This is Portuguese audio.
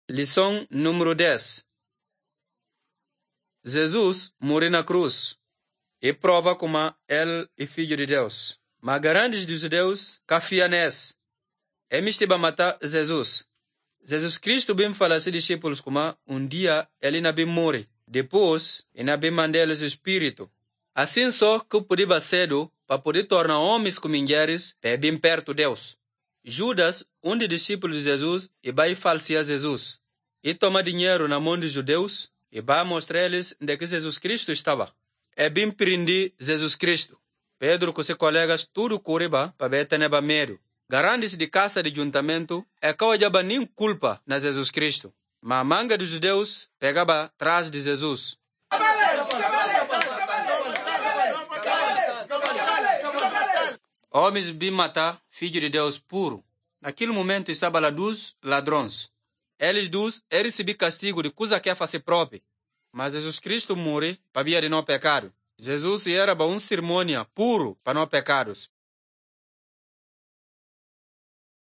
Lição número 10. Jesus morreu na cruz e prova como ele é filho de Deus. Mas grandes dos judeus cafiam nesse. Eles estiveram matar Jesus. Jesus Cristo bem falou aos discípulos como dia ele não bem morrer. Depois, ele não bem mandar o Espírito. Assim só que podia cedo para poder tornar homens como mulheres para bem perto de Deus. Judas, dos discípulos de Jesus, e vai falsear Jesus. E toma dinheiro na mão dos judeus e vai mostrar eles onde que Jesus Cristo estava. É bem prender Jesus Cristo. Pedro com seus colegas tudo correba para ver ter medo. Garantes de casa de juntamento é que não nem culpa na Jesus Cristo. Mas a manga dos judeus pegava atrás de Jesus. Homens bem matar filho de Deus puro. Naquele momento estavam lá dois ladrões. Eles dois receberam castigo de coisa que é fazer própria. Mas Jesus Cristo morreu para via de não pecado. Jesus era uma cerimônia puro para não pecados.